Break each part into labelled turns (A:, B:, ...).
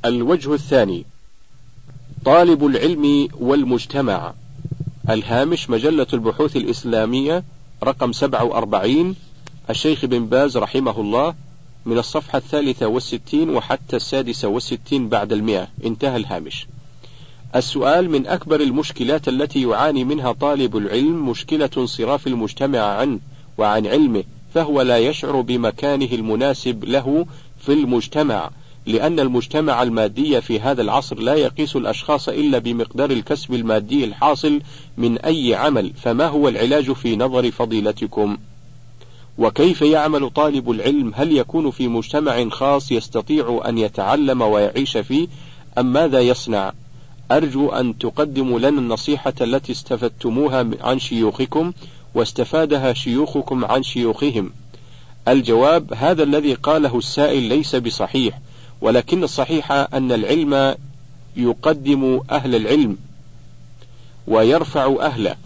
A: الوجه الثاني: طالب العلم والمجتمع. الهامش: مجلة البحوث الإسلامية رقم 47، الشيخ بن باز رحمه الله، من الصفحة 63 وحتى 66 بعد 100. انتهى الهامش. السؤال: من أكبر المشكلات التي يعاني منها طالب العلم مشكلة انصراف المجتمع عنه وعن علمه، فهو لا يشعر بمكانه المناسب له في المجتمع، لأن المجتمع المادي في هذا العصر لا يقيس الأشخاص إلا بمقدار الكسب المادي الحاصل من أي عمل. فما هو العلاج في نظر فضيلتكم؟ وكيف يعمل طالب العلم؟ هل يكون في مجتمع خاص يستطيع أن يتعلم ويعيش فيه، أم ماذا يصنع؟ أرجو أن تقدموا لنا النصيحة التي استفدتموها عن شيوخكم واستفادها شيوخكم عن شيوخهم. الجواب: هذا الذي قاله السائل ليس بصحيح، ولكن الصحيح أن العلم يقدم أهل العلم ويرفع أهله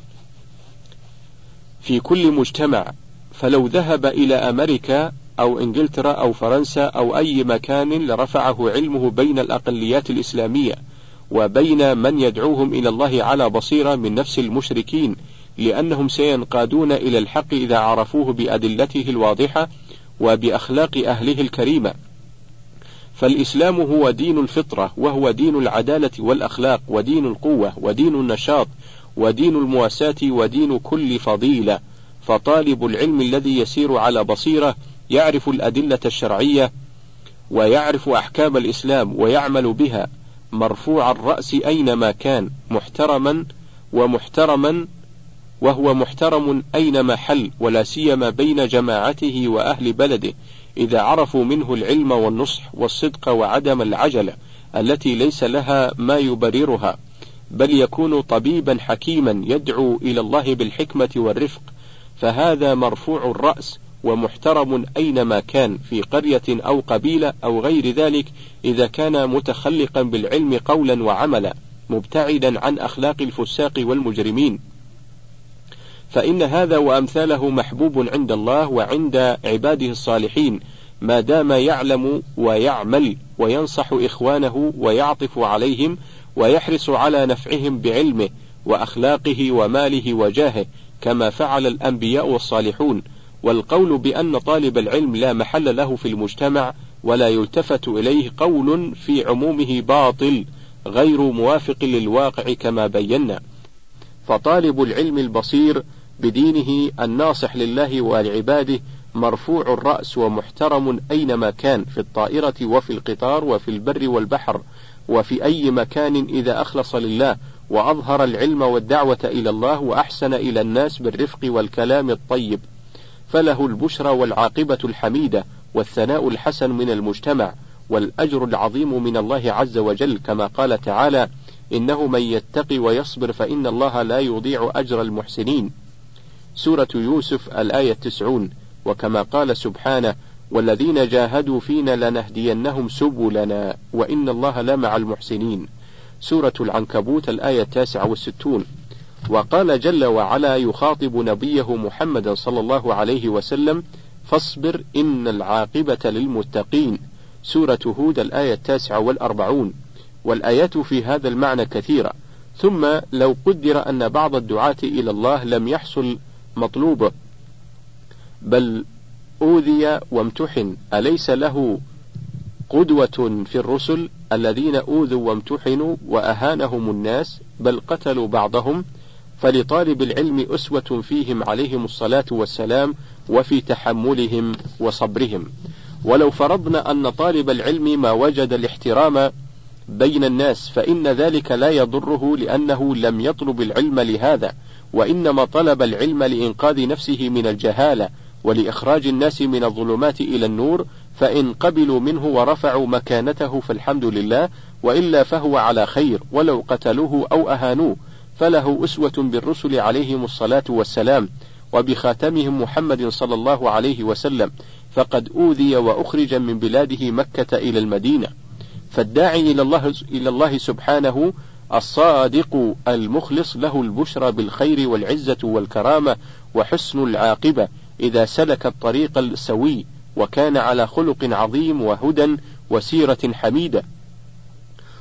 A: في كل مجتمع. فلو ذهب إلى أمريكا أو إنجلترا أو فرنسا أو أي مكان لرفعه علمه بين الأقليات الإسلامية وبين من يدعوهم إلى الله على بصيرة من نفس المشركين، لأنهم سينقادون إلى الحق إذا عرفوه بأدلته الواضحة وبأخلاق أهله الكريمة. فالإسلام هو دين الفطرة، وهو دين العدالة والأخلاق، ودين القوة، ودين النشاط، ودين المواساة، ودين كل فضيلة. فطالب العلم الذي يسير على بصيرة يعرف الأدلة الشرعية ويعرف أحكام الإسلام ويعمل بها، مرفوع الرأس أينما كان، وهو محترم أينما حل، ولا سيما بين جماعته وأهل بلده، إذا عرفوا منه العلم والنصح والصدق وعدم العجلة التي ليس لها ما يبررها، بل يكون طبيبا حكيما يدعو إلى الله بالحكمة والرفق. فهذا مرفوع الرأس ومحترم أينما كان، في قرية أو قبيلة أو غير ذلك، إذا كان متخلقا بالعلم قولا وعملا، مبتعدا عن أخلاق الفساق والمجرمين. فإن هذا وأمثاله محبوب عند الله وعند عباده الصالحين، ما دام يعلم ويعمل وينصح إخوانه ويعطف عليهم ويحرص على نفعهم بعلمه وأخلاقه وماله وجاهه، كما فعل الأنبياء والصالحون. والقول بأن طالب العلم لا محل له في المجتمع ولا يلتفت إليه قول في عمومه باطل غير موافق للواقع كما بينا. فطالب العلم البصير بدينه الناصح لله ولعباده مرفوع الرأس ومحترم أينما كان، في الطائرة وفي القطار وفي البر والبحر وفي أي مكان، إذا أخلص لله وأظهر العلم والدعوة إلى الله وأحسن إلى الناس بالرفق والكلام الطيب، فله البشرى والعاقبة الحميدة والثناء الحسن من المجتمع والأجر العظيم من الله عز وجل، كما قال تعالى: إنه من يتقي ويصبر فإن الله لا يضيع أجر المحسنين، سورة يوسف الآية 90. وكما قال سبحانه: والذين جاهدوا فينا لنهدينهم سبلنا وإن الله لمع المحسنين، سورة العنكبوت الآية 69. وقال جل وعلا يخاطب نبيه محمد صلى الله عليه وسلم: فاصبر إن العاقبة للمتقين، سورة هود الآية 49. والآيات في هذا المعنى كثيرة. ثم لو قدر أن بعض الدعاة إلى الله لم يحصل مطلوبه بل أوذي وامتحن، أليس له قدوة في الرسل الذين أوذوا وامتحنوا وأهانهم الناس بل قتلوا بعضهم؟ فلطالب العلم أسوة فيهم عليهم الصلاة والسلام وفي تحملهم وصبرهم. ولو فرضنا أن طالب العلم ما وجد الاحترام بين الناس، فإن ذلك لا يضره، لأنه لم يطلب العلم لهذا، وإنما طلب العلم لإنقاذ نفسه من الجهالة ولإخراج الناس من الظلمات إلى النور، فإن قبلوا منه ورفعوا مكانته فالحمد لله، وإلا فهو على خير. ولو قتلوه أو أهانوه فله أسوة بالرسل عليهم الصلاة والسلام وبخاتمهم محمد صلى الله عليه وسلم، فقد أوذي وأخرج من بلاده مكة إلى المدينة. فالداعي إلى الله سبحانه الصادق المخلص له البشرى بالخير والعزة والكرامة وحسن العاقبة إذا سلك الطريق السوي وكان على خلق عظيم وهدى وسيرة حميدة.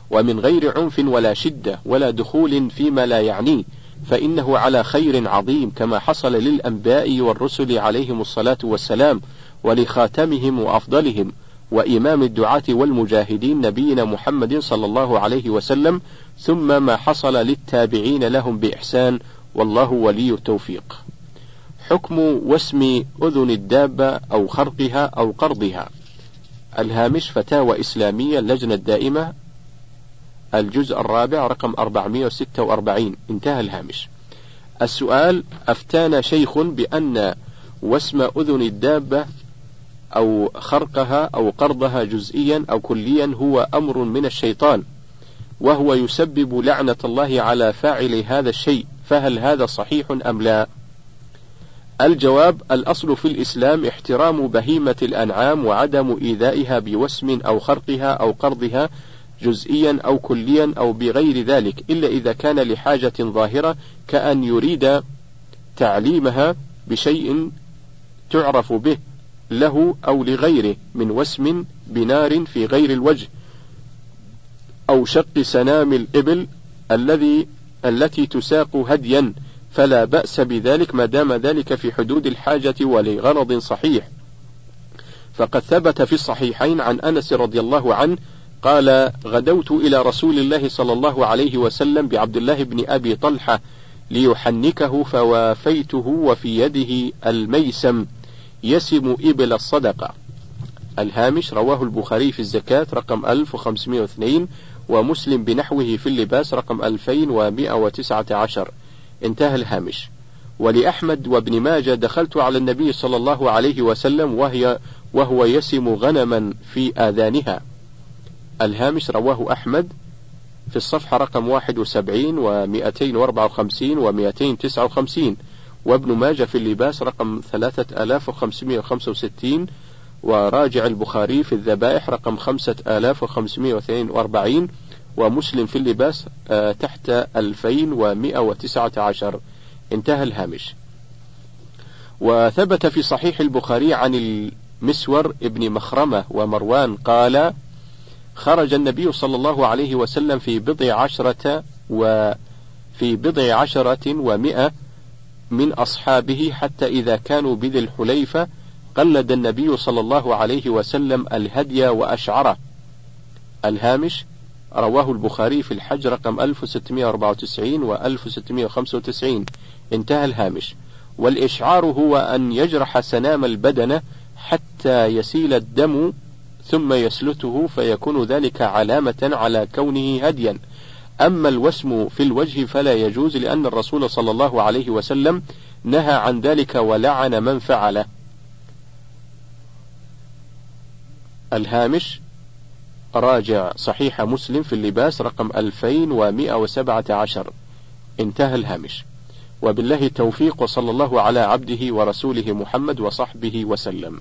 A: ومن غير عنف ولا شدة ولا دخول فيما لا يعنيه، فإنه على خير عظيم، كما حصل للأنبياء والرسل عليهم الصلاة والسلام، ولخاتمهم وأفضلهم وإمام الدعاة والمجاهدين نبينا محمد صلى الله عليه وسلم، ثم ما حصل للتابعين لهم بإحسان، والله ولي التوفيق. حكم وسم أذن الدابة أو خرقها أو قرضها. الهامش فتاوى إسلامية اللجنة الدائمة، الجزء الرابع رقم 446. انتهى الهامش. السؤال: أفتانا شيخ بأن وسم أذن الدابة أو خرقها أو قرضها جزئيا أو كليا هو أمر من الشيطان، وهو يسبب لعنة الله على فاعل هذا الشيء، فهل هذا صحيح أم لا؟ الجواب: الأصل في الإسلام احترام بهيمة الأنعام وعدم إيذائها بوسم أو خرقها أو قرضها جزئيا أو كليا أو بغير ذلك، إلا إذا كان لحاجة ظاهرة، كأن يريد تعليمها بشيء تعرف به له أو لغيره من وسم بنار في غير الوجه، أو شق سنام الإبل التي تساق هديا، فلا بأس بذلك ما دام ذلك في حدود الحاجة ولغرض صحيح. فقد ثبت في الصحيحين عن أنس رضي الله عنه قال: غدوت إلى رسول الله صلى الله عليه وسلم بعبد الله بن أبي طلحة ليحنكه، فوافيته وفي يده الميسم يسم إبل الصدقة. الهامش: رواه البخاري في الزكاة رقم 1502، ومسلم بنحوه في اللباس رقم 2119. انتهى الهامش. ولأحمد وابن ماجه: دخلت على النبي صلى الله عليه وسلم وهو يسم غنما في آذانها. الهامش: رواه أحمد في الصفحة رقم 71 و254 و259، وابن ماجه في اللباس رقم 3565، وراجع البخاري في الذبائح رقم 5542، ومسلم في اللباس تحت 2119. انتهى الهامش. وثبت في صحيح البخاري عن المسور ابن مخرمة ومروان قال: خرج النبي صلى الله عليه وسلم في بضع عشرة ومئة من أصحابه، حتى إذا كانوا بذي الحليفة قلد النبي صلى الله عليه وسلم الهدي وأشعره. الهامش: رواه البخاري في الحج رقم 1694 و 1695. انتهى الهامش. والإشعار هو أن يجرح سنام البدنة حتى يسيل الدم ثم يسلته، فيكون ذلك علامة على كونه هديا. أما الوسم في الوجه فلا يجوز، لأن الرسول صلى الله عليه وسلم نهى عن ذلك ولعن من فعله. الهامش: راجع صحيح مسلم في اللباس رقم 2117. انتهى الهامش. وبالله التوفيق، وصلى الله على عبده ورسوله محمد وصحبه وسلم.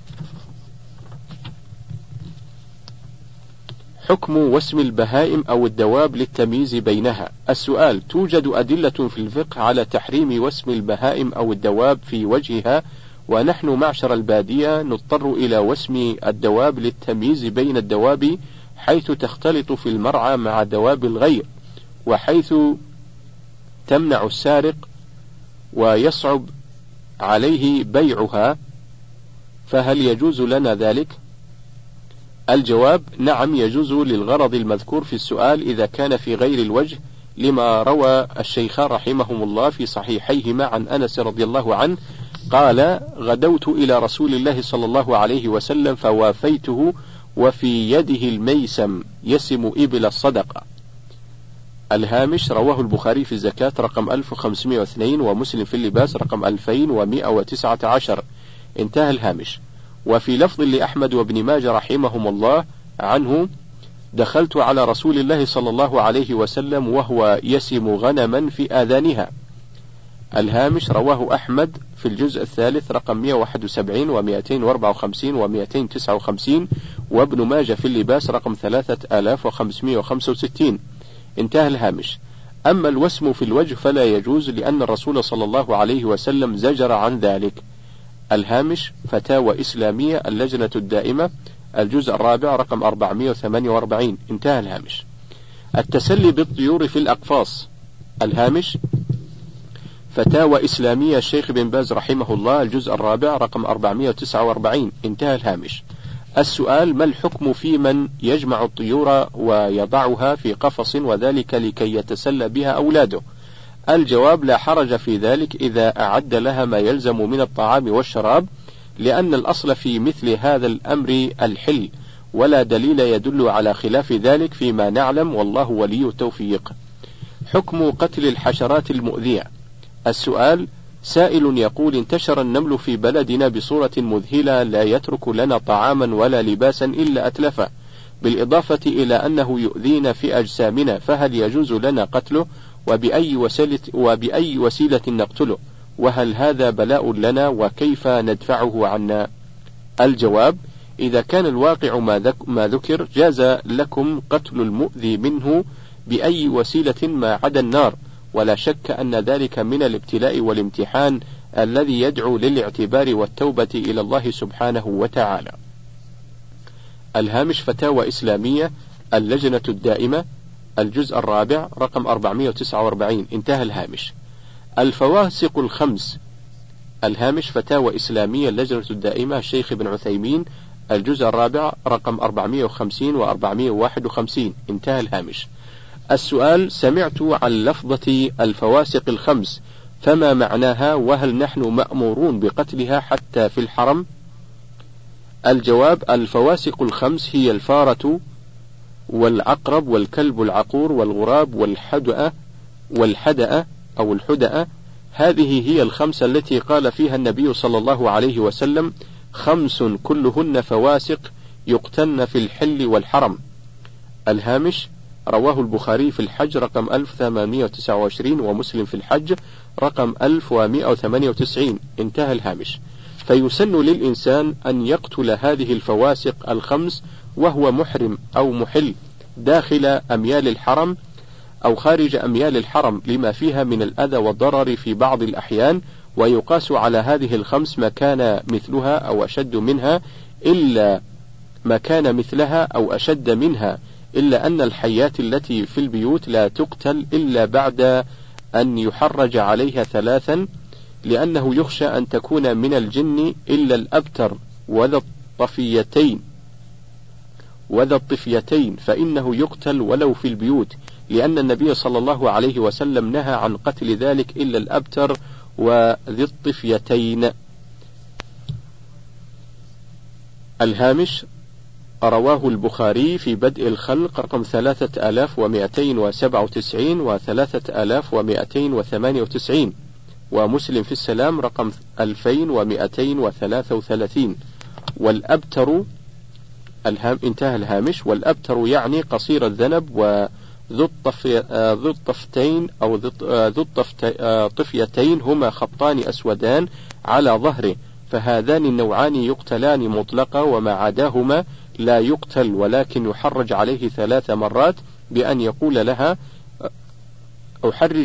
A: حكم وسم البهائم أو الدواب للتمييز بينها. السؤال: توجد أدلة في الفقه على تحريم وسم البهائم أو الدواب في وجهها، ونحن معشر البادية نضطر إلى وسم الدواب للتمييز بين الدواب، حيث تختلط في المرعى مع دواب الغير، وحيث تمنع السارق ويصعب عليه بيعها، فهل يجوز لنا ذلك؟ الجواب: نعم، يجوز للغرض المذكور في السؤال إذا كان في غير الوجه، لما روى الشيخان رحمهم الله في صحيحيهما عن أنس رضي الله عنه قال: غدوت إلى رسول الله صلى الله عليه وسلم فوافيته وفي يده الميسم يسم إبل الصدقة. الهامش: رواه البخاري في الزكاة رقم 1502، ومسلم في اللباس رقم 2119. انتهى الهامش. وفي لفظ لأحمد وابن ماجه رحمهم الله عنه: دخلت على رسول الله صلى الله عليه وسلم وهو يسم غنما في آذانها. الهامش: رواه أحمد في الجزء الثالث رقم 171 و254 و259، وابن ماجه في اللباس رقم 3565. انتهى الهامش. أما الوسم في الوجه فلا يجوز، لأن الرسول صلى الله عليه وسلم زجر عن ذلك. الهامش: فتاوى إسلامية اللجنة الدائمة، الجزء الرابع رقم 448. انتهى الهامش. التسلي بالطيور في الأقفاص. الهامش: فتاوى إسلامية الشيخ بن باز رحمه الله، الجزء الرابع، رقم 449. انتهى الهامش. السؤال: ما الحكم في من يجمع الطيور ويضعها في قفص وذلك لكي يتسلى بها أولاده؟ الجواب: لا حرج في ذلك إذا أعد لها ما يلزم من الطعام والشراب، لأن الأصل في مثل هذا الأمر الحل، ولا دليل يدل على خلاف ذلك فيما نعلم، والله ولي التوفيق. حكم قتل الحشرات المؤذية. السؤال: سائل يقول: انتشر النمل في بلدنا بصورة مذهلة، لا يترك لنا طعاما ولا لباسا إلا أتلفه، بالإضافة إلى أنه يؤذينا في أجسامنا، فهل يجوز لنا قتله؟ وبأي وسيلة نقتله؟ وهل هذا بلاء لنا؟ وكيف ندفعه عنا؟ الجواب: إذا كان الواقع ما ذكر، جاز لكم قتل المؤذي منه بأي وسيلة ما عدا النار، ولا شك أن ذلك من الابتلاء والامتحان الذي يدعو للاعتبار والتوبة إلى الله سبحانه وتعالى. الهامش: فتاوى إسلامية، اللجنة الدائمة، الجزء الرابع، رقم 449. انتهى الهامش. الفواسق الخمس. الهامش: فتاوى إسلامية، اللجنة الدائمة، الشيخ ابن عثيمين، الجزء الرابع، رقم 450 و 451. انتهى الهامش. السؤال: سمعت عن لفظة الفواسق الخمس، فما معناها؟ وهل نحن مأمورون بقتلها حتى في الحرم؟ الجواب: الفواسق الخمس هي الفارة والعقرب والكلب العقور والغراب والحدأ أو الحدأ. هذه هي الخمسة التي قال فيها النبي صلى الله عليه وسلم: 5 كلهن فواسق يقتلن في الحل والحرم. الهامش: رواه البخاري في الحج رقم 1829، ومسلم في الحج رقم 1198. انتهى الهامش. فيسن للإنسان أن يقتل هذه الفواسق الخمس وهو محرم أو محل داخل أميال الحرم أو خارج أميال الحرم، لما فيها من الأذى والضرر في بعض الأحيان، ويقاس على هذه الخمس ما كان مثلها أو أشد منها، إلا ما كان مثلها أو أشد منها، إلا أن الحيات التي في البيوت لا تقتل إلا بعد أن يحرج عليها 3، لأنه يخشى أن تكون من الجن، إلا الأبتر وذا الطفيتين فإنه يقتل ولو في البيوت، لأن النبي صلى الله عليه وسلم نهى عن قتل ذلك إلا الأبتر وذي الطفيتين. الهامش: رواه البخاري في بدء الخلق رقم 3297 و 3298، ومسلم في السلام رقم 2233. والأبتر انتهى الهامش. والأبتر يعني قصير الذنب، وذو الطفتين أو ذو الطفيتين هما خطان أسودان على ظهره، فهذان النوعان يقتلان مطلقا، وما عداهما لا يقتل، ولكن يحرج عليه 3 مرات بأن يقول لها: أحرج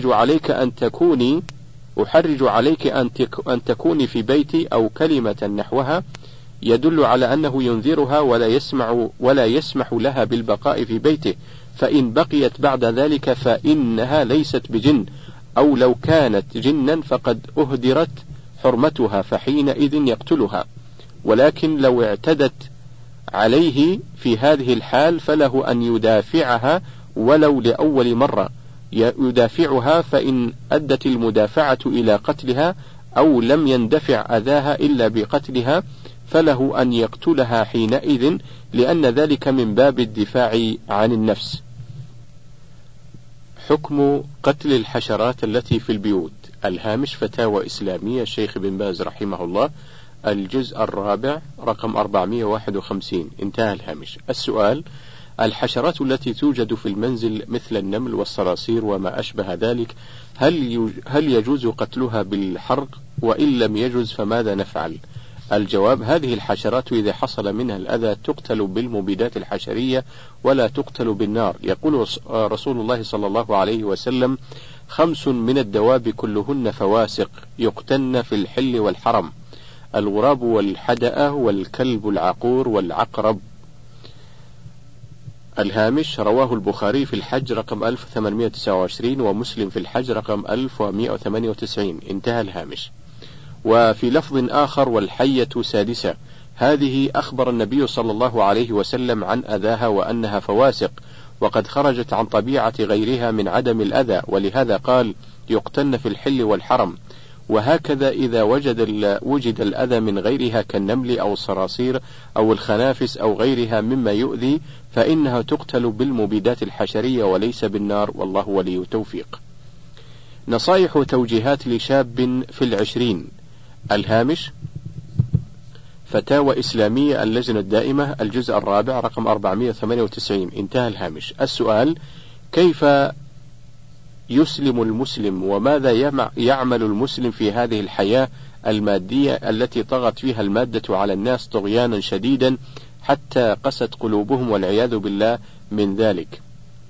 A: عليك أن تكوني في بيتي، أو كلمة نحوها يدل على أنه ينذرها ولا يسمح لها بالبقاء في بيته، فإن بقيت بعد ذلك فإنها ليست بجن، أو لو كانت جنا فقد أهدرت حرمتها، فحينئذ يقتلها. ولكن لو اعتدت عليه في هذه الحال فله أن يدافعها ولو لأول مرة، يدافعها، فإن أدت المدافعة إلى قتلها أو لم يندفع أذاها إلا بقتلها فله أن يقتلها حينئذ، لأن ذلك من باب الدفاع عن النفس. حكم قتل الحشرات التي في البيوت. الهامش: فتاوى إسلامية الشيخ بن باز رحمه الله، الجزء الرابع، رقم 451. انتهى الهامش. السؤال: الحشرات التي توجد في المنزل مثل النمل والصراصير وما أشبه ذلك، هل يجوز قتلها بالحرق؟ وإن لم يجوز فماذا نفعل؟ الجواب: هذه الحشرات إذا حصل منها الأذى تقتل بالمبيدات الحشرية ولا تقتل بالنار. يقول رسول الله صلى الله عليه وسلم: 5 من الدواب كلهن فواسق يقتلن في الحل والحرم: الغراب والحدأ والكلب العقور والعقرب. الهامش: رواه البخاري في الحج رقم 1829 ومسلم في الحج رقم 1198. انتهى الهامش. وفي لفظ آخر: والحية سادسة، هذه أخبر النبي صلى الله عليه وسلم عن أذاها وأنها فواسق، وقد خرجت عن طبيعة غيرها من عدم الأذى، ولهذا قال: يقتلن في الحل والحرم. وهكذا إذا وجد الأذى من غيرها كالنمل أو الصراصير أو الخنافس أو غيرها مما يؤذي، فإنها تقتل بالمبيدات الحشرية وليس بالنار، والله ولي التوفيق. نصائح وتوجيهات لشاب في العشرين. الهامش: فتاوى إسلامية اللجنة الدائمة، الجزء الرابع رقم 498. انتهى الهامش. السؤال: كيف يسلم المسلم، وماذا يعمل المسلم في هذه الحياة المادية التي طغت فيها المادة على الناس طغيانا شديدا حتى قست قلوبهم والعياذ بالله من ذلك؟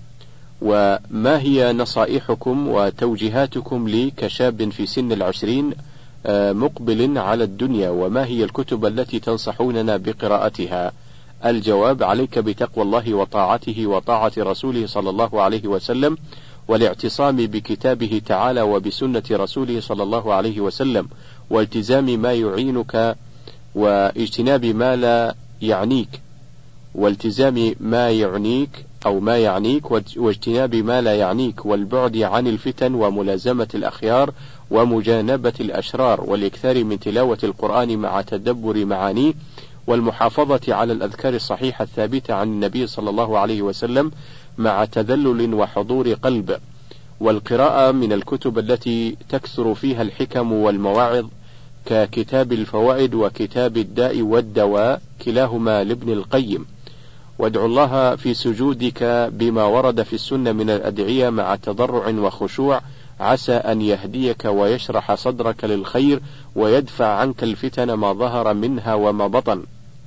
A: وما هي نصائحكم وتوجيهاتكم لي كشاب في سن العشرين مقبل على الدنيا، وما هي الكتب التي تنصحوننا بقراءتها؟ الجواب: عليك بتقوى الله وطاعته وطاعة رسوله صلى الله عليه وسلم، والاعتصام بكتابه تعالى وبسنة رسوله صلى الله عليه وسلم، والتزام ما يعينك واجتناب ما لا يعنيك، والتزام ما يعنيك أو ما يعنيك واجتناب ما لا يعنيك، والبعد عن الفتن وملازمة الأخيار ومجانبة الأشرار، والإكثار من تلاوة القرآن مع تدبر معانيه، والمحافظة على الأذكار الصحيحة الثابتة عن النبي صلى الله عليه وسلم مع تذلل وحضور قلب، والقراءة من الكتب التي تكثر فيها الحكم والمواعظ ككتاب الفوائد وكتاب الداء والدواء كلاهما لابن القيم، وادعو الله في سجودك بما ورد في السنة من الأدعية مع تضرع وخشوع، عسى أن يهديك ويشرح صدرك للخير ويدفع عنك الفتن ما ظهر منها وما بطن.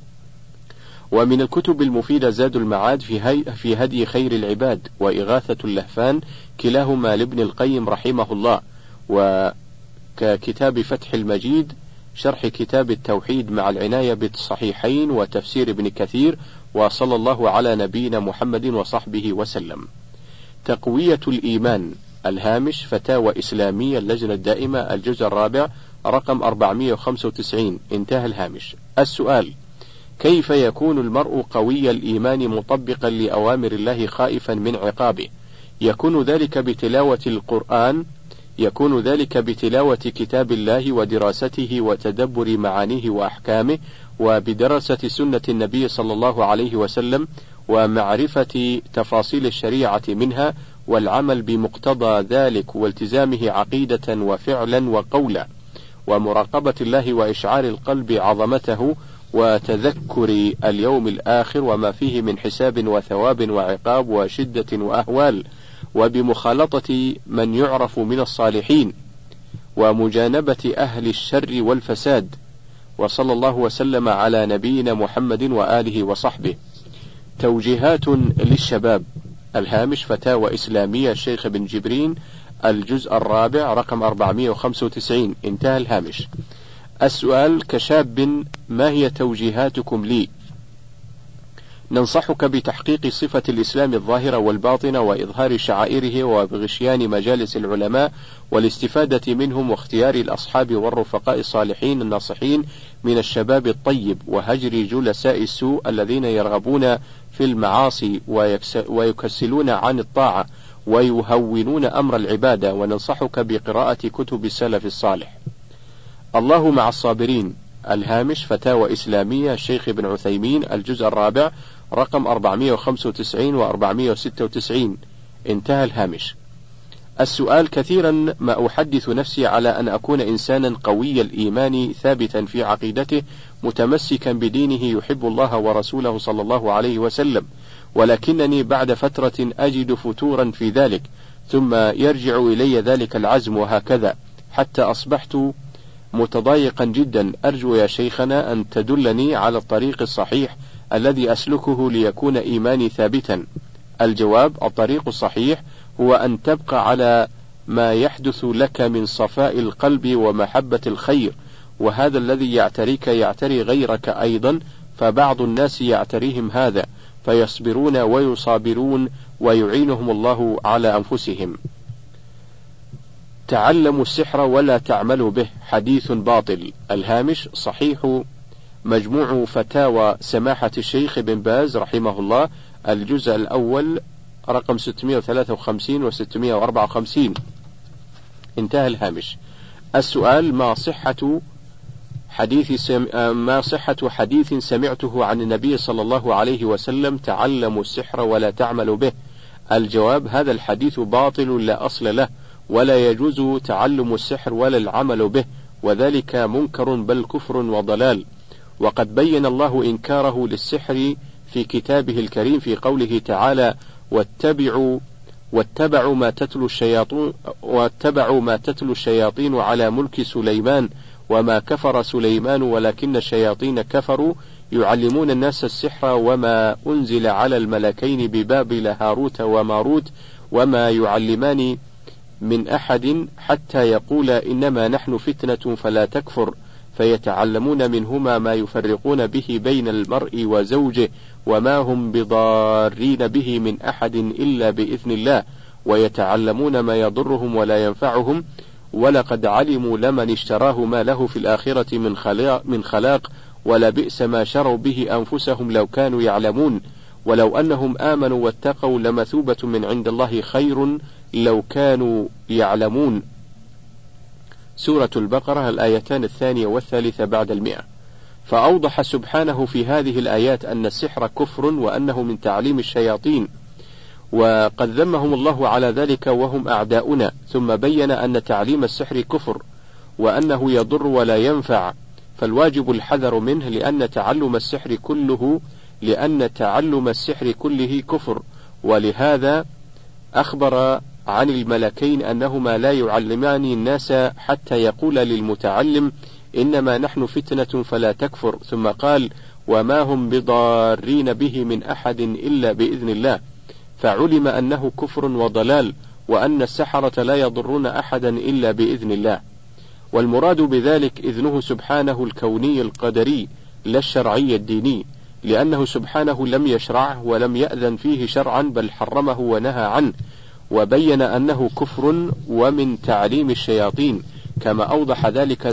A: ومن الكتب المفيدة زاد المعاد في هدي خير العباد وإغاثة اللهفان كلاهما لابن القيم رحمه الله، وككتاب فتح المجيد شرح كتاب التوحيد مع العناية بالصحيحين وتفسير ابن كثير، وصلى الله على نبينا محمد وصحبه وسلم. تقوية الإيمان. الهامش: فتاوى إسلامية اللجنة الدائمة، الجزء الرابع رقم 495. انتهى الهامش. السؤال: كيف يكون المرء قوي الإيمان مطبقا لأوامر الله خائفا من عقابه؟ يكون ذلك بتلاوة القرآن، يكون ذلك بتلاوة كتاب الله ودراسته وتدبر معانيه وأحكامه، وبدراسة سنة النبي صلى الله عليه وسلم، ومعرفة تفاصيل الشريعة منها، والعمل بمقتضى ذلك، والتزامه عقيدة وفعلا وقولا، ومراقبة الله وإشعار القلب عظمته، وتذكر اليوم الآخر وما فيه من حساب وثواب وعقاب وشدة وأهوال، وبمخالطة من يعرف من الصالحين، ومجانبة أهل الشر والفساد. وصلى الله وسلم على نبينا محمد وآله وصحبه. توجيهات للشباب. الهامش: فتاوى إسلامية الشيخ بن جبرين، الجزء الرابع رقم 495. انتهى الهامش. السؤال: كشاب ما هي توجيهاتكم لي؟ ننصحك بتحقيق صفة الإسلام الظاهرة والباطنة، وإظهار شعائره، وبغشيان مجالس العلماء والاستفادة منهم، واختيار الأصحاب والرفقاء الصالحين الناصحين من الشباب الطيب، وهجر جلساء السوء الذين يرغبون في المعاصي ويكسلون عن الطاعة ويهونون أمر العبادة. وننصحك بقراءة كتب السلف الصالح. الله مع الصابرين. الهامش: فتاوى إسلامية الشيخ بن عثيمين، الجزء الرابع رقم 495 و 496. انتهى الهامش. السؤال: كثيرا ما أحدث نفسي على أن أكون إنسانا قوي الإيمان ثابتا في عقيدته متمسكا بدينه يحب الله ورسوله صلى الله عليه وسلم، ولكنني بعد فترة أجد فتورا في ذلك، ثم يرجع إلي ذلك العزم، وهكذا حتى أصبحت متضايقا جدا. أرجو يا شيخنا أن تدلني على الطريق الصحيح الذي أسلكه ليكون إيماني ثابتا. الجواب: الطريق الصحيح هو أن تبقى على ما يحدث لك من صفاء القلب ومحبة الخير، وهذا الذي يعتريك يعتري غيرك أيضا، فبعض الناس يعتريهم هذا، فيصبرون ويصابرون ويعينهم الله على أنفسهم. تعلموا السحر ولا تعملوا به، حديث باطل. الهامش: صحيح مجموع فتاوى سماحة الشيخ بن باز رحمه الله، الجزء الأول رقم 653 و 654. انتهى الهامش. السؤال: ما صحة حديث سمعته عن النبي صلى الله عليه وسلم: تعلموا السحر ولا تعملوا به؟ الجواب: هذا الحديث باطل لا أصل له، ولا يجوز تعلم السحر ولا العمل به، وذلك منكر بل كفر وضلال. وقد بين الله إنكاره للسحر في كتابه الكريم في قوله تعالى: واتبعوا ما تتلو الشياطين على ملك سليمان وما كفر سليمان ولكن الشياطين كفروا يعلمون الناس السحر وما أنزل على الملكين ببابل هاروت وماروت وما يعلمان من أحد حتى يقولا إنما نحن فتنة فلا تكفر، فيتعلمون منهما ما يفرقون به بين المرء وزوجه وما هم بضارين به من أحد إلا بإذن الله، ويتعلمون ما يضرهم ولا ينفعهم، ولقد علموا لمن اشتراه ما له في الآخرة من خلاق، ولبئس ما شروا به أنفسهم لو كانوا يعلمون، ولو أنهم آمنوا واتقوا لمثوبة من عند الله خير لو كانوا يعلمون. سورة البقرة، الآيتان 2 والثالثة بعد 100. فأوضح سبحانه في هذه الآيات أن السحر كفر وأنه من تعليم الشياطين، وقد ذمهم الله على ذلك وهم أعداؤنا، ثم بين أن تعليم السحر كفر وأنه يضر ولا ينفع، فالواجب الحذر منه لأن تعلم السحر كله كفر. ولهذا أخبر عن الملكين أنهما لا يعلمان الناس حتى يقول للمتعلم إنما نحن فتنة فلا تكفر، ثم قال وما هم بضارين به من أحد إلا بإذن الله، فعلم أنه كفر وضلال، وأن السحرة لا يضرون أحدا إلا بإذن الله. والمراد بذلك إذنه سبحانه الكوني القدري لا الشرعي الديني، لأنه سبحانه لم يشرعه ولم يأذن فيه شرعا بل حرمه ونهى عنه، وبين أنه كفر ومن تعليم الشياطين، كما أوضح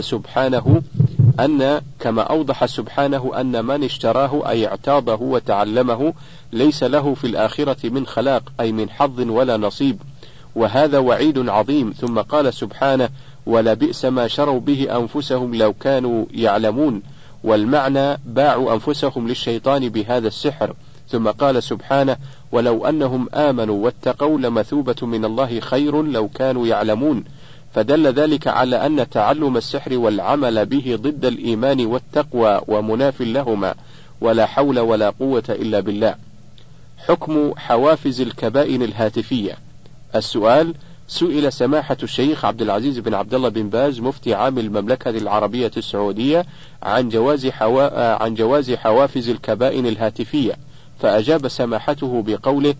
A: سبحانه أن من اشتراه أي اعتاضه وتعلمه ليس له في الآخرة من خلاق أي من حظ ولا نصيب، وهذا وعيد عظيم. ثم قال سبحانه ولبئس ما شروا به أنفسهم لو كانوا يعلمون، والمعنى باعوا أنفسهم للشيطان بهذا السحر. ثم قال سبحانه ولو أنهم آمنوا واتقوا لمثوبة من الله خير لو كانوا يعلمون، فدل ذلك على أن تعلم السحر والعمل به ضد الإيمان والتقوى ومناف لهما، ولا حول ولا قوة إلا بالله. حكم حوافز الكبائن الهاتفية. السؤال: سئل سماحة الشيخ عبد العزيز بن عبد الله بن باز مفتي عام المملكة العربية السعودية عن جواز حوافز الكبائن الهاتفية، فأجاب سماحته بقوله: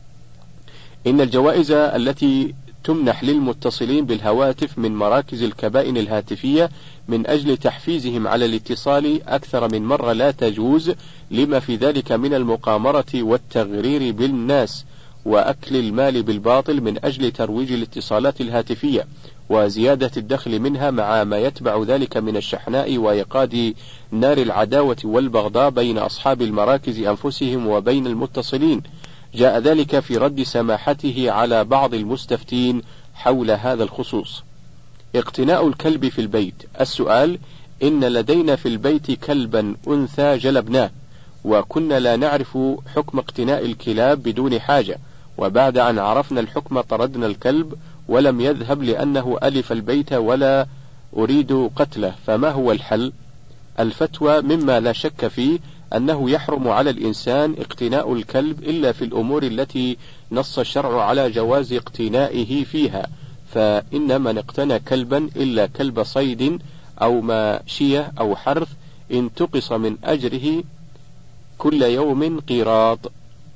A: إن الجوائز التي تمنح للمتصلين بالهواتف من مراكز الكبائن الهاتفية من أجل تحفيزهم على الاتصال أكثر من مرة لا تجوز، لما في ذلك من المقامرة والتغرير بالناس وأكل المال بالباطل من أجل ترويج الاتصالات الهاتفية وزيادة الدخل منها، مع ما يتبع ذلك من الشحناء وإيقاد نار العداوة والبغضاء بين أصحاب المراكز أنفسهم وبين المتصلين. جاء ذلك في رد سماحته على بعض المستفتين حول هذا الخصوص. اقتناء الكلب في البيت. السؤال: إن لدينا في البيت كلبا أنثى جلبناه، وكنا لا نعرف حكم اقتناء الكلاب بدون حاجة، وبعد أن عرفنا الحكم طردنا الكلب ولم يذهب لأنه ألف البيت ولا أريد قتله، فما هو الحل؟ الفتوى مما لا شك فيه أنه يحرم على الإنسان اقتناء الكلب إلا في الأمور التي نص الشرع على جواز اقتنائه فيها، فإن من اقتنى كلبا إلا كلب صيد أو ماشية أو حرث انتقص من أجره كل يوم قيراط.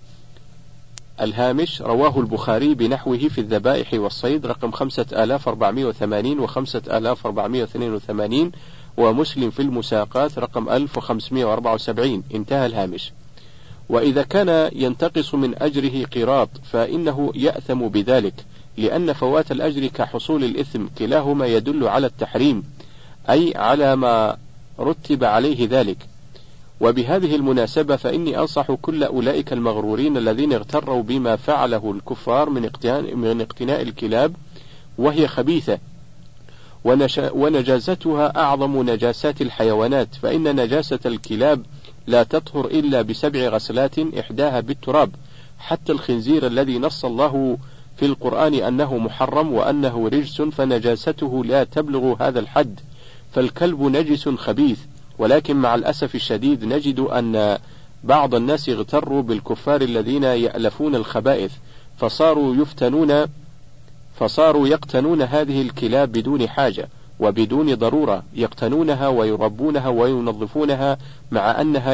A: الهامش: رواه البخاري بنحوه في الذبائح والصيد رقم 5480 و 5482، ومسلم في المساقات رقم 1574. انتهى الهامش. وإذا كان ينتقص من أجره قيراط فإنه يأثم بذلك، لأن فوات الأجر كحصول الإثم، كلاهما يدل على التحريم، أي على ما رتب عليه ذلك. وبهذه المناسبة فإني أنصح كل أولئك المغرورين الذين اغتروا بما فعله الكفار من اقتناء الكلاب، وهي خبيثة ونجاستها أعظم نجاسات الحيوانات، فإن نجاسة الكلاب لا تطهر إلا ب7 غسلات إحداها بالتراب، حتى الخنزير الذي نص الله في القرآن أنه محرم وأنه رجس فنجاسته لا تبلغ هذا الحد، فالكلب نجس خبيث. ولكن مع الأسف الشديد نجد أن بعض الناس اغتروا بالكفار الذين يألفون الخبائث، فصاروا يقتنون هذه الكلاب بدون حاجة وبدون ضرورة، يقتنونها ويربونها وينظفونها مع أنها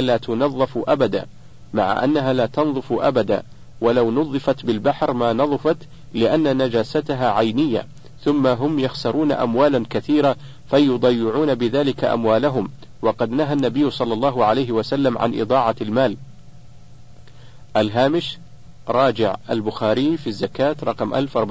A: لا تنظف أبدا، ولو نظفت بالبحر ما نظفت، لأن نجاستها عينية، ثم هم يخسرون أموالا كثيرة فيضيعون بذلك أموالهم، وقد نهى النبي صلى الله عليه وسلم عن إضاعة المال. الهامش: راجع البخاري في الزكاة رقم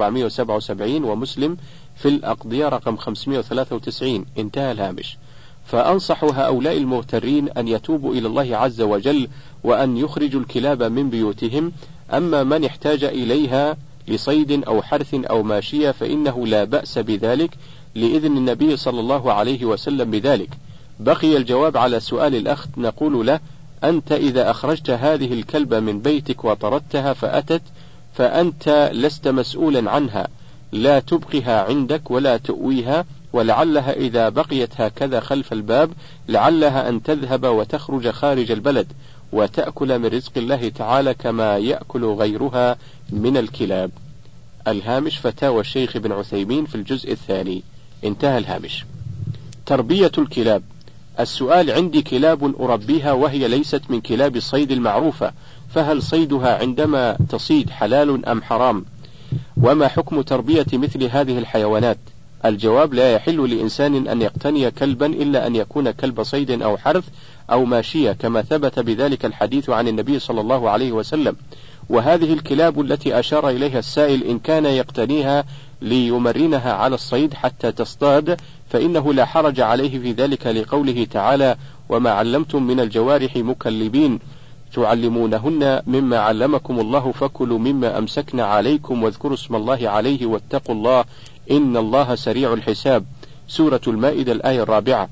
A: 1477 ومسلم في الأقضية رقم 593. انتهى الهامش. فأنصح هؤلاء المغترين أن يتوبوا إلى الله عز وجل وأن يخرجوا الكلاب من بيوتهم. أما من احتاج إليها لصيد أو حرث أو ماشية فإنه لا بأس بذلك، لإذن النبي صلى الله عليه وسلم بذلك. بقي الجواب على سؤال الأخ، نقول له: أنت إذا أخرجت هذه الكلبة من بيتك وطردتها فأتت، فأنت لست مسؤولا عنها، لا تبقيها عندك ولا تؤويها، ولعلها إذا بقيت هكذا خلف الباب لعلها أن تذهب وتخرج خارج البلد وتأكل من رزق الله تعالى كما يأكل غيرها من الكلاب. الهامش: فتاوى الشيخ ابن عثيمين في الجزء الثاني. انتهى الهامش. تربية الكلاب. السؤال: عندي كلاب أربيها وهي ليست من كلاب الصيد المعروفة، فهل صيدها عندما تصيد حلال أم حرام؟ وما حكم تربية مثل هذه الحيوانات؟ الجواب: لا يحل لإنسان أن يقتني كلبا إلا أن يكون كلب صيد أو حرث أو ماشية، كما ثبت بذلك الحديث عن النبي صلى الله عليه وسلم. وهذه الكلاب التي أشار إليها السائل إن كان يقتنيها ليمرنها على الصيد حتى تصطاد فإنه لا حرج عليه في ذلك، لقوله تعالى: وما علمتم من الجوارح مكلبين تعلمونهن مما علمكم الله فكلوا مما أمسكن عليكم واذكروا اسم الله عليه واتقوا الله إن الله سريع الحساب. سورة المائدة الآية 4.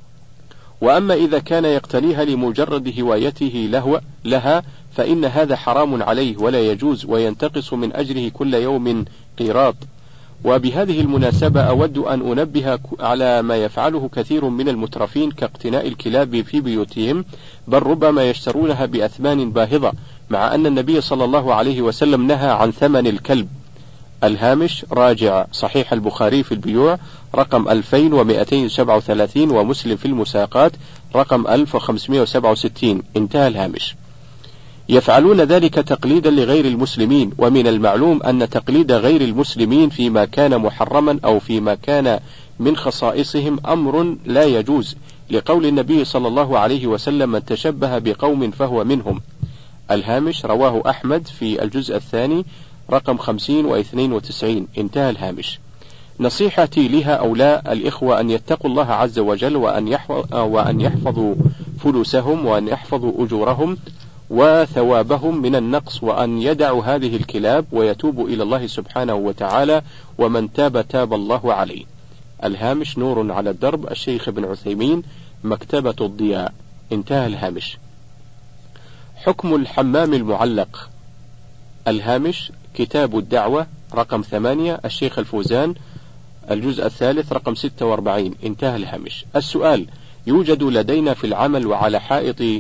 A: وأما إذا كان يقتنيها لمجرد هوايته لها فإن هذا حرام عليه ولا يجوز، وينتقص من أجره كل يوم قيراط. وبهذه المناسبة أود أن أنبه على ما يفعله كثير من المترفين كاقتناء الكلاب في بيوتهم، بل ربما يشترونها بأثمان باهظة، مع أن النبي صلى الله عليه وسلم نهى عن ثمن الكلب. الهامش: راجع صحيح البخاري في البيوع رقم 2237 ومسلم في المساقات رقم 1567. انتهى الهامش. يفعلون ذلك تقليدا لغير المسلمين، ومن المعلوم أن تقليد غير المسلمين فيما كان محرما أو فيما كان من خصائصهم أمر لا يجوز، لقول النبي صلى الله عليه وسلم: من تشبه بقوم فهو منهم. الهامش: رواه أحمد في الجزء الثاني رقم 50 و92. انتهى الهامش. نصيحتي لهؤلاء الإخوة أن يتقوا الله عز وجل وأن يحفظوا فلوسهم وأن يحفظوا أجورهم وثوابهم من النقص، وأن يدعوا هذه الكلاب ويتوبوا إلى الله سبحانه وتعالى، ومن تاب تاب الله عليه. الهامش: نور على الدرب، الشيخ ابن عثيمين، مكتبة الضياء. انتهى الهامش. حكم الحمام المعلق. الهامش: كتاب الدعوة رقم 8 الشيخ الفوزان، الجزء الثالث رقم 46. انتهى الهامش. السؤال: يوجد لدينا في العمل وعلى حائط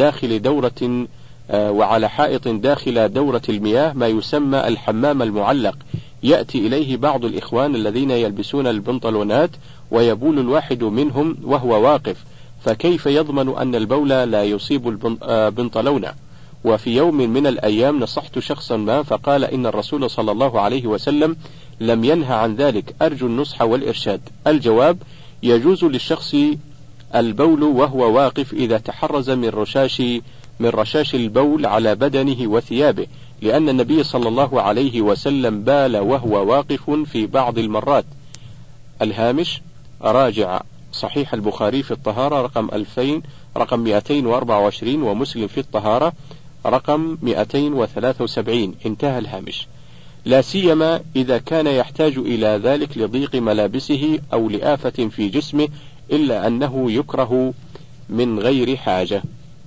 A: داخل دورة المياه ما يسمى الحمام المعلق، يأتي إليه بعض الإخوان الذين يلبسون البنطلونات ويبول الواحد منهم وهو واقف، فكيف يضمن أن البول لا يصيب البنطلون؟ وفي يوم من الأيام نصحت شخصا ما فقال إن الرسول صلى الله عليه وسلم لم ينهى عن ذلك، أرجو النصح والإرشاد. الجواب: يجوز للشخص البول وهو واقف إذا تحرز من رشاش من رشاش البول على بدنه وثيابه، لأن النبي صلى الله عليه وسلم بال وهو واقف في بعض المرات. الهامش: راجع صحيح البخاري في الطهارة رقم 224، ومسلم في الطهارة رقم 273. انتهى الهامش. لا سيما إذا كان يحتاج إلى ذلك لضيق ملابسه أو لآفة في جسمه، إلا أنه يكره من غير حاجة.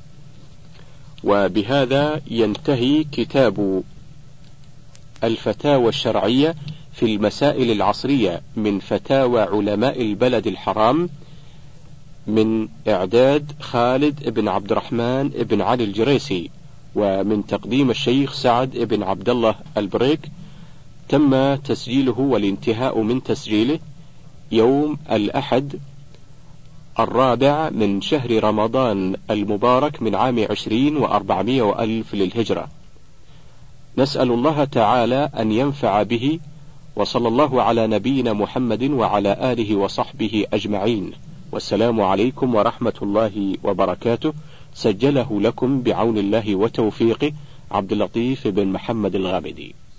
A: وبهذا ينتهي كتاب الفتاوى الشرعية في المسائل العصرية من فتاوى علماء البلد الحرام، من إعداد خالد بن عبد الرحمن بن علي الجريسي، ومن تقديم الشيخ سعد بن عبد الله البريك. تم تسجيله والانتهاء من تسجيله يوم الأحد 4 من شهر رمضان المبارك من عام 20 و400 للهجرة. نسأل الله تعالى أن ينفع به، وصلى الله على نبينا محمد وعلى آله وصحبه أجمعين، والسلام عليكم ورحمة الله وبركاته. سجله لكم بعون الله وتوفيقه عبد اللطيف بن محمد الغامدي.